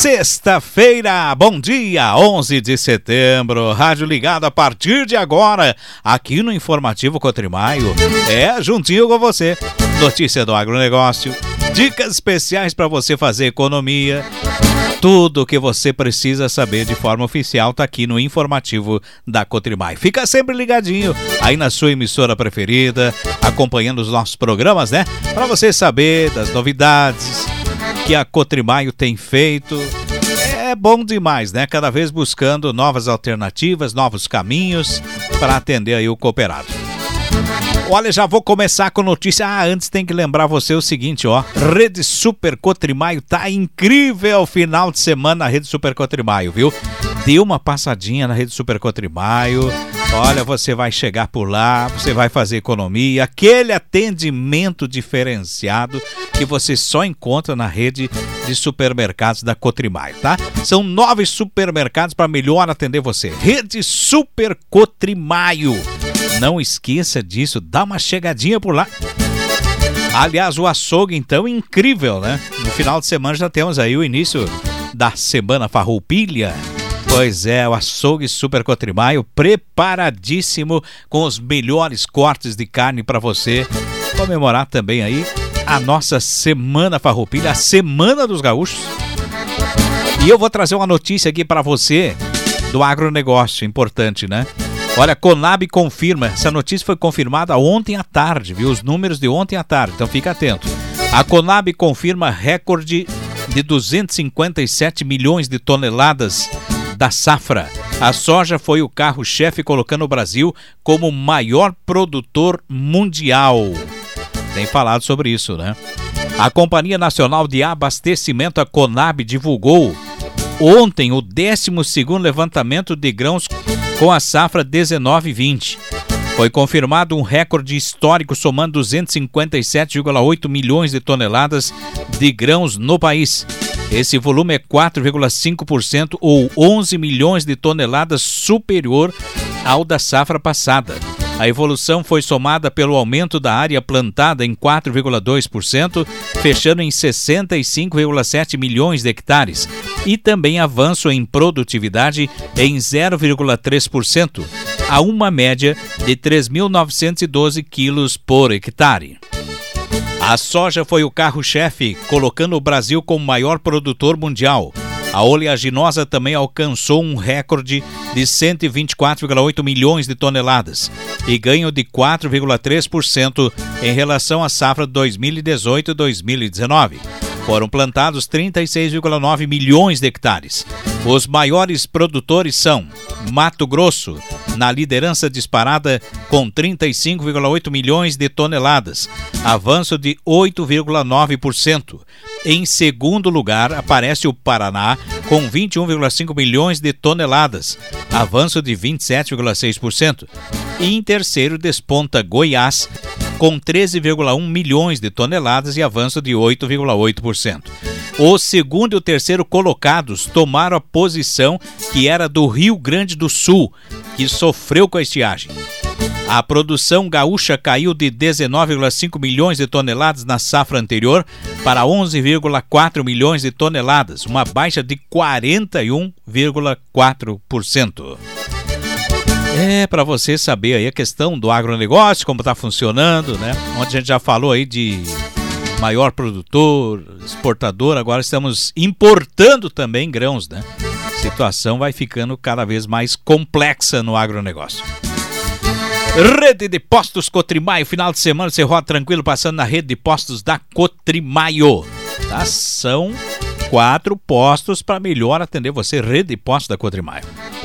Sexta-feira, bom dia, 11 de setembro, rádio ligado a partir de agora, aqui no Informativo Cotrimaio, juntinho com você, notícia do agronegócio, dicas especiais para você fazer economia, tudo o que você precisa saber de forma oficial tá aqui no Informativo da Cotrimaio. Fica sempre ligadinho aí na sua emissora preferida, acompanhando os nossos programas, né? Para você saber das novidades que a Cotrimaio tem feito. É bom demais, né? Cada vez buscando novas alternativas, novos caminhos para atender aí o cooperado. Olha, já vou começar com notícia. Antes tem que lembrar você o seguinte, Rede Super Cotrimaio tá incrível final de semana na Rede Super Cotrimaio, viu? Dê uma passadinha na Rede Super Cotrimaio. Olha, você vai chegar por lá, você vai fazer economia, aquele atendimento diferenciado que você só encontra na rede de supermercados da Cotrimaio, tá? São 9 supermercados para melhor atender você. Rede Super Cotrimaio. Não esqueça disso, dá uma chegadinha por lá. Aliás, o açougue, então, incrível, né? No final de semana já temos aí o início da Semana Farroupilha. Pois é, o açougue Super Cotrimaio preparadíssimo com os melhores cortes de carne para você comemorar também aí a nossa Semana Farroupilha, a Semana dos Gaúchos. E eu vou trazer uma notícia aqui para você do agronegócio, importante, né? Olha, a Conab confirma, essa notícia foi confirmada ontem à tarde, viu? Os números de ontem à tarde, então fica atento. A Conab confirma recorde de 257 milhões de toneladas da safra. A soja foi o carro-chefe, colocando o Brasil como o maior produtor mundial. Tem falado sobre isso, né? A Companhia Nacional de Abastecimento, a Conab, divulgou ontem o 12º levantamento de grãos com a safra 19/20. Foi confirmado um recorde histórico, somando 257,8 milhões de toneladas de grãos no país. Esse volume é 4,5% ou 11 milhões de toneladas superior ao da safra passada. A evolução foi somada pelo aumento da área plantada em 4,2%, fechando em 65,7 milhões de hectares, e também avanço em produtividade em 0,3%, a uma média de 3.912 quilos por hectare. A soja foi o carro-chefe, colocando o Brasil como maior produtor mundial. A oleaginosa também alcançou um recorde de 124,8 milhões de toneladas e ganho de 4,3% em relação à safra 2018-2019. Foram plantados 36,9 milhões de hectares. Os maiores produtores são Mato Grosso, na liderança disparada com 35,8 milhões de toneladas, avanço de 8,9%. Em segundo lugar, aparece o Paraná, com 21,5 milhões de toneladas, avanço de 27,6%. E em terceiro desponta Goiás, com 13,1 milhões de toneladas e avanço de 8,8%. O segundo e o terceiro colocados tomaram a posição que era do Rio Grande do Sul, que sofreu com a estiagem. A produção gaúcha caiu de 19,5 milhões de toneladas na safra anterior para 11,4 milhões de toneladas, uma baixa de 41,4%. Para você saber aí a questão do agronegócio, como está funcionando, né? Onde a gente já falou aí de maior produtor, exportador, agora estamos importando também grãos, né? A situação vai ficando cada vez mais complexa no agronegócio. Rede de Postos Cotrimaio, final de semana você roda tranquilo passando na rede de postos da Cotrimaio, tá? São 4 postos para melhor atender você, rede de postos da Cotrimaio.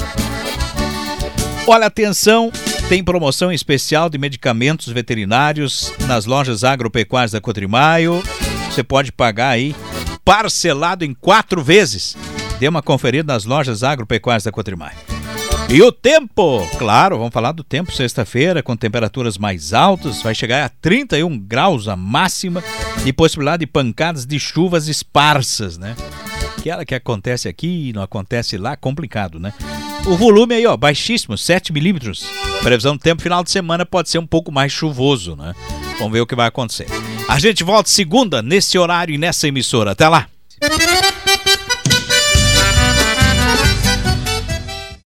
Olha, atenção, tem promoção especial de medicamentos veterinários nas lojas agropecuárias da Cotrimaio. Você pode pagar aí parcelado em 4 vezes. Dê uma conferida nas lojas agropecuárias da Cotrimaio. E o tempo, claro, vamos falar do tempo sexta-feira, com temperaturas mais altas, vai chegar a 31 graus a máxima e possibilidade de pancadas de chuvas esparsas, né? Aquela que acontece aqui, não acontece lá, complicado, né? O volume aí, baixíssimo, 7 milímetros. Previsão do tempo final de semana pode ser um pouco mais chuvoso, né? Vamos ver o que vai acontecer. A gente volta segunda, nesse horário e nessa emissora. Até lá!